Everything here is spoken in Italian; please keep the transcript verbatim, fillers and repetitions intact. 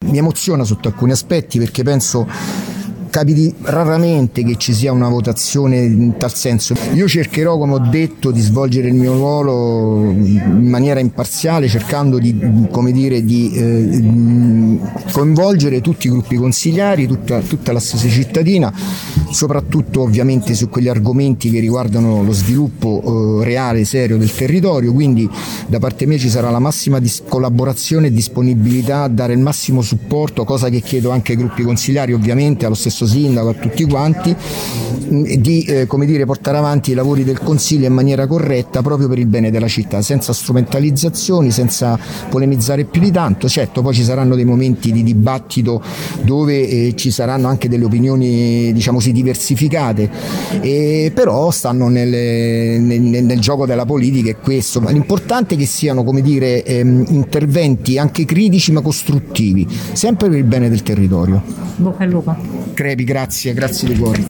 mi emoziona sotto alcuni aspetti, perché penso capiti raramente che ci sia una votazione in tal senso. Io cercherò, come ho detto, di svolgere il mio ruolo in maniera imparziale, cercando di, come dire, di eh, coinvolgere tutti i gruppi consigliari, tutta, tutta l'assise cittadina, soprattutto ovviamente su quegli argomenti che riguardano lo sviluppo eh, reale, serio del territorio. Quindi da parte mia ci sarà la massima dis- collaborazione e disponibilità a dare il massimo supporto, cosa che chiedo anche ai gruppi consigliari, ovviamente allo stesso sindaco, a tutti quanti, di eh, come dire, portare avanti i lavori del Consiglio in maniera corretta, proprio per il bene della città, senza strumentalizzazioni, senza polemizzare più di tanto. Certo, poi ci saranno dei momenti di dibattito dove eh, ci saranno anche delle opinioni, diciamo così, diversificate, eh, però stanno nelle, nel, nel gioco della politica, è questo. Ma l'importante è che siano, come dire, ehm, interventi anche critici ma costruttivi, sempre per il bene del territorio. Bocca al lupo. Crepi, grazie, grazie di cuore.